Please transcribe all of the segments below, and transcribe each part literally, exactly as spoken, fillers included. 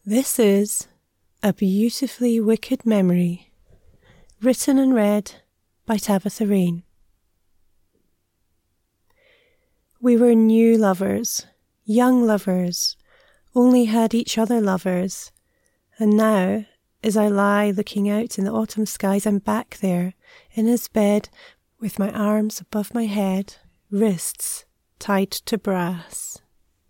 This is A Beautifully Wicked Memory, written and read by Tabitha Rain. We were new lovers, young lovers, only had each other lovers, and now, as I lie looking out in the autumn skies, I'm back there, in his bed, with my arms above my head, wrists tied to brass.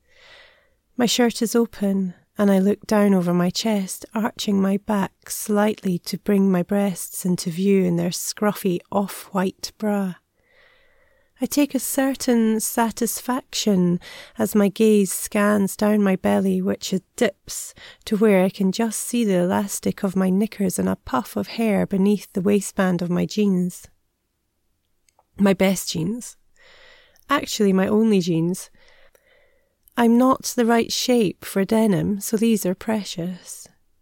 My shirt is open, and I look down over my chest, arching my back slightly to bring my breasts into view in their scruffy off-white bra. I take a certain satisfaction as my gaze scans down my belly, which it dips to where I can just see the elastic of my knickers and a puff of hair beneath the waistband of my jeans. My best jeans. Actually, my only jeans. I'm not the right shape for denim, so these are precious.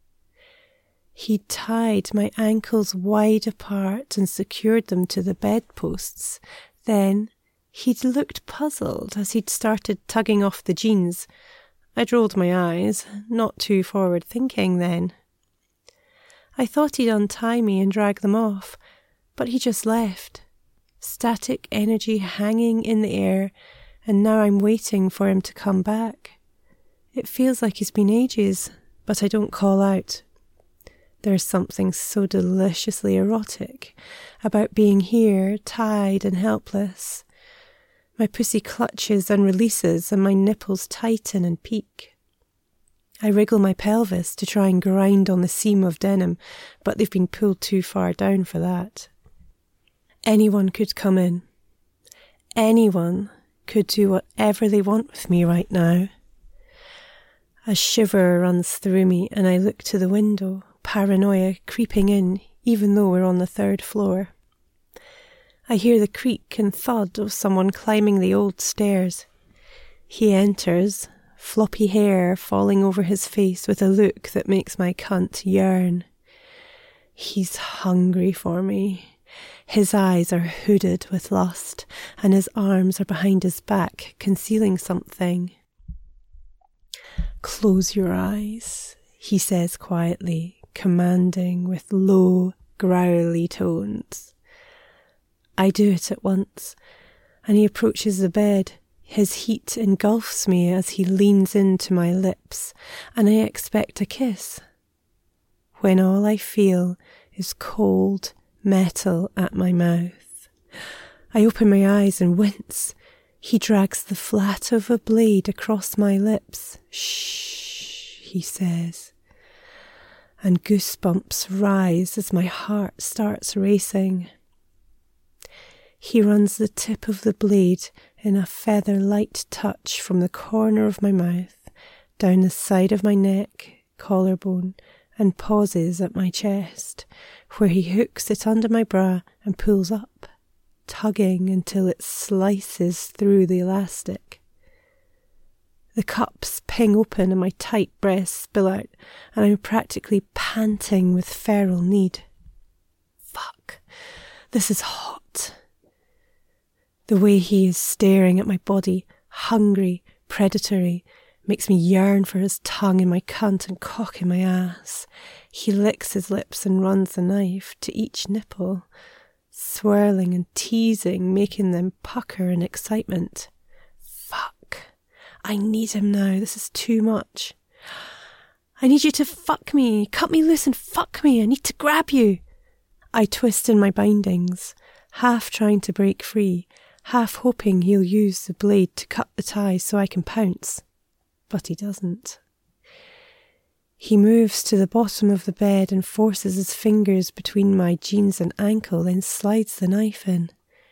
He tied my ankles wide apart and secured them to the bedposts. Then he'd looked puzzled as he'd started tugging off the jeans. I'd rolled my eyes, not too forward-thinking then. I thought he'd untie me and drag them off, but he just left. Static energy hanging in the air, and now I'm waiting for him to come back. It feels like it's been ages, but I don't call out. There's something so deliciously erotic about being here, tied and helpless. My pussy clutches and releases, and my nipples tighten and peak. I wriggle my pelvis to try and grind on the seam of denim, but they've been pulled too far down for that. Anyone could come in. Anyone could do whatever they want with me right now. A shiver runs through me and I look to the window, paranoia creeping in even though we're on the third floor. I hear the creak and thud of someone climbing the old stairs. He enters, floppy hair falling over his face with a look that makes my cunt yearn. He's hungry for me. His eyes are hooded with lust, and his arms are behind his back, concealing something. "Close your eyes," he says quietly, commanding with low, growly tones. I do it at once, and he approaches the bed. His heat engulfs me as he leans into my lips, and I expect a kiss, when all I feel is cold metal at my mouth. I open my eyes and wince. He drags the flat of a blade across my lips. "Shh," he says. And goosebumps rise as my heart starts racing. He runs the tip of the blade in a feather-light touch from the corner of my mouth, down the side of my neck, collarbone, and pauses at my chest, where he hooks it under my bra and pulls up, tugging until it slices through the elastic. The cups ping open and my tight breasts spill out, and I'm practically panting with feral need. Fuck, this is hot. The way he is staring at my body, hungry, predatory, makes me yearn for his tongue in my cunt and cock in my ass. He licks his lips and runs the knife to each nipple, swirling and teasing, making them pucker in excitement. Fuck. I need him now. This is too much. I need you to fuck me. Cut me loose and fuck me. I need to grab you. I twist in my bindings, half trying to break free, half hoping he'll use the blade to cut the ties so I can pounce. But he doesn't. He moves to the bottom of the bed and forces his fingers between my jeans and ankle, then slides the knife in.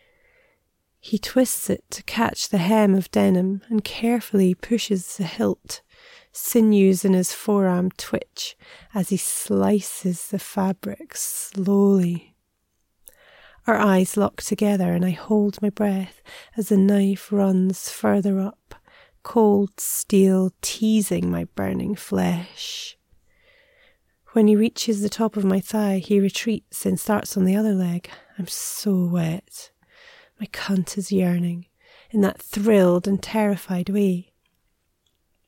He twists it to catch the hem of denim and carefully pushes the hilt. Sinews in his forearm twitch as he slices the fabric slowly. Our eyes lock together and I hold my breath as the knife runs further up, cold steel teasing my burning flesh. When he reaches the top of my thigh, he retreats and starts on the other leg. I'm so wet. My cunt is yearning in that thrilled and terrified way.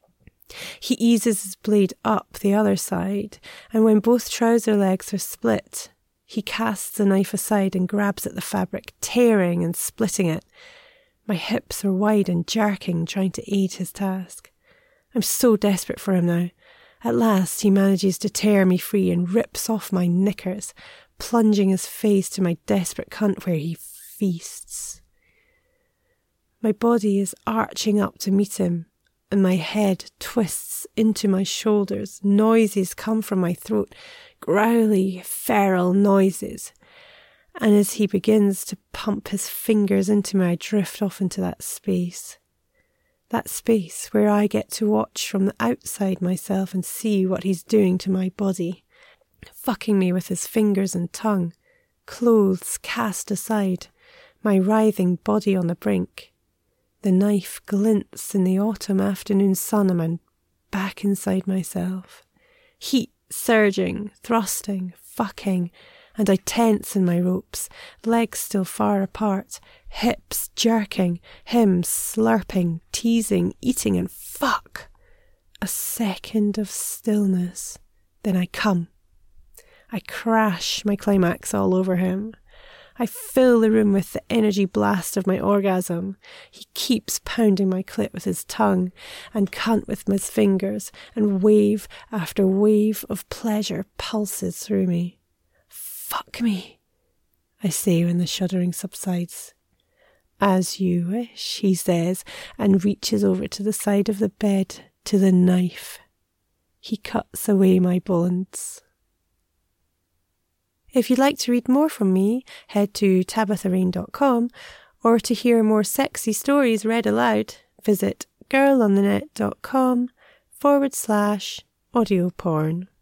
He eases his blade up the other side, and when both trouser legs are split, he casts the knife aside and grabs at the fabric, tearing and splitting it. My hips are wide and jerking, trying to aid his task. I'm so desperate for him now. At last he manages to tear me free and rips off my knickers, plunging his face to my desperate cunt where he feasts. My body is arching up to meet him, and my head twists into my shoulders. Noises come from my throat, growly, feral noises. And as he begins to pump his fingers into me, I drift off into that space. That space where I get to watch from the outside myself and see what he's doing to my body. Fucking me with his fingers and tongue, clothes cast aside, my writhing body on the brink. The knife glints in the autumn afternoon sun and I'm back inside myself. Heat surging, thrusting, fucking, and I tense in my ropes, legs still far apart, hips jerking, him slurping, teasing, eating, and fuck. A second of stillness, then I come. I crash my climax all over him. I fill the room with the energy blast of my orgasm. He keeps pounding my clit with his tongue and cunt with his fingers, and wave after wave of pleasure pulses through me. Fuck me, I say when the shuddering subsides. As you wish, he says, and reaches over to the side of the bed to the knife. He cuts away my bonds. If you'd like to read more from me, head to tabitha rain dot com, or to hear more sexy stories read aloud, visit girlonthenet.com forward slash audio porn.